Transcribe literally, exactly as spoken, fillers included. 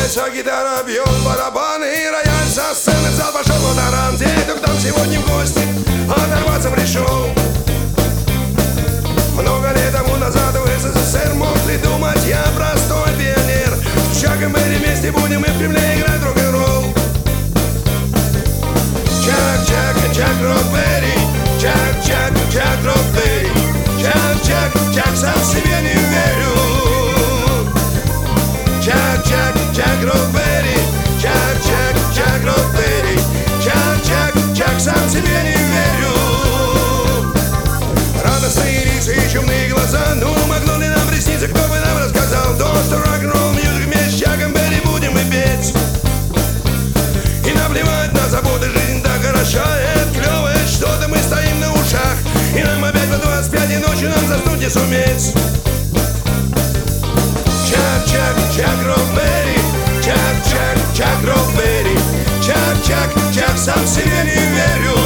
Ломается гитара, бьет барабаны и рояль. Со сцены в зал пошел водоран. Те, кто к нам сегодня в гости, оторваться пришел. Много лет тому назад в СССР мог придумать я простой пионер. С Чаком Берри вместе будем и в Кремле играть рок-н-ролл. Чак, Чак, Чак, Рок-Берри. Чак, Чак, Чак, Рок-Берри. Чак, Чак, Чак, сам себе не верю. Чак, Чак, Чак, Рок-Берри. Чак, Чак, Чак, Рок-Берри. Чак, Чак, Чак, сам себе не верю. Радостные лица и чумные глаза. Ну, могло ли нам присниться, кто бы нам рассказал то, что рок-н-ролл мьюзик вместе с Чаком Берри будем мы петь. И наплевать на заботы, жизнь так хороша. Это клево, это что-то мы стоим на ушах. И нам опять по двадцать пять и ночью нам заснуть не суметь. Чак, Чак, Чак, Рок-Берри. Чак, Чак, Чак, Рок-Берри. Чак, Чак, Чак, сам себе не верю.